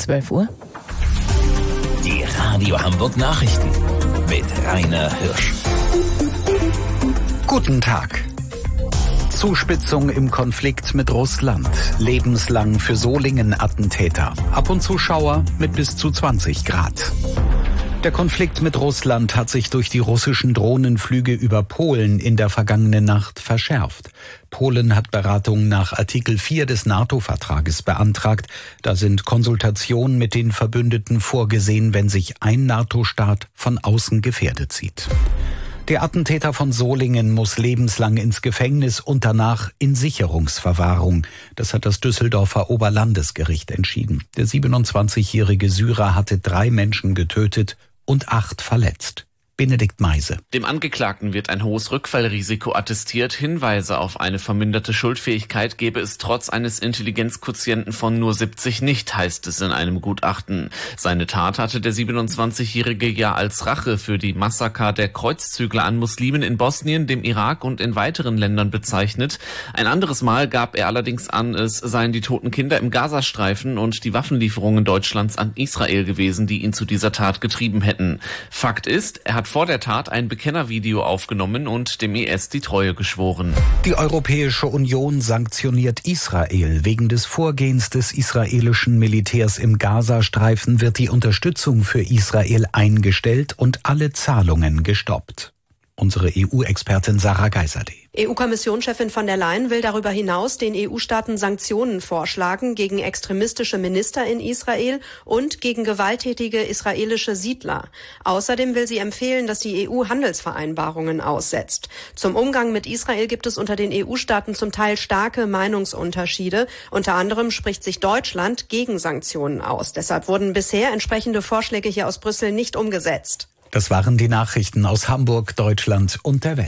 12 Uhr. Die Radio Hamburg Nachrichten mit Rainer Hirsch. Guten Tag. Zuspitzung im Konflikt mit Russland. Lebenslang für Solingen-Attentäter. Ab und zu Schauer mit bis zu 20 Grad. Der Konflikt mit Russland hat sich durch die russischen Drohnenflüge über Polen in der vergangenen Nacht verschärft. Polen hat Beratungen nach Artikel 4 des NATO-Vertrages beantragt. Da sind Konsultationen mit den Verbündeten vorgesehen, wenn sich ein NATO-Staat von außen gefährdet sieht. Der Attentäter von Solingen muss lebenslang ins Gefängnis und danach in Sicherungsverwahrung. Das hat das Düsseldorfer Oberlandesgericht entschieden. Der 27-jährige Syrer hatte 3 Menschen getötet und 8 verletzt. Benedikt Meise. Dem Angeklagten wird ein hohes Rückfallrisiko attestiert. Hinweise auf eine verminderte Schuldfähigkeit gebe es trotz eines Intelligenzquotienten von nur 70 nicht, heißt es in einem Gutachten. Seine Tat hatte der 27-Jährige ja als Rache für die Massaker der Kreuzzügler an Muslimen in Bosnien, dem Irak und in weiteren Ländern bezeichnet. Ein anderes Mal gab er allerdings an, es seien die toten Kinder im Gazastreifen und die Waffenlieferungen Deutschlands an Israel gewesen, die ihn zu dieser Tat getrieben hätten. Fakt ist, er hat vor der Tat ein Bekennervideo aufgenommen und dem IS die Treue geschworen. Die Europäische Union sanktioniert Israel. Wegen des Vorgehens des israelischen Militärs im Gazastreifen wird die Unterstützung für Israel eingestellt und alle Zahlungen gestoppt. Unsere EU-Expertin Sarah Geiserde. EU-Kommissionschefin von der Leyen will darüber hinaus den EU-Staaten Sanktionen vorschlagen gegen extremistische Minister in Israel und gegen gewalttätige israelische Siedler. Außerdem will sie empfehlen, dass die EU Handelsvereinbarungen aussetzt. Zum Umgang mit Israel gibt es unter den EU-Staaten zum Teil starke Meinungsunterschiede. Unter anderem spricht sich Deutschland gegen Sanktionen aus. Deshalb wurden bisher entsprechende Vorschläge hier aus Brüssel nicht umgesetzt. Das waren die Nachrichten aus Hamburg, Deutschland und der Welt.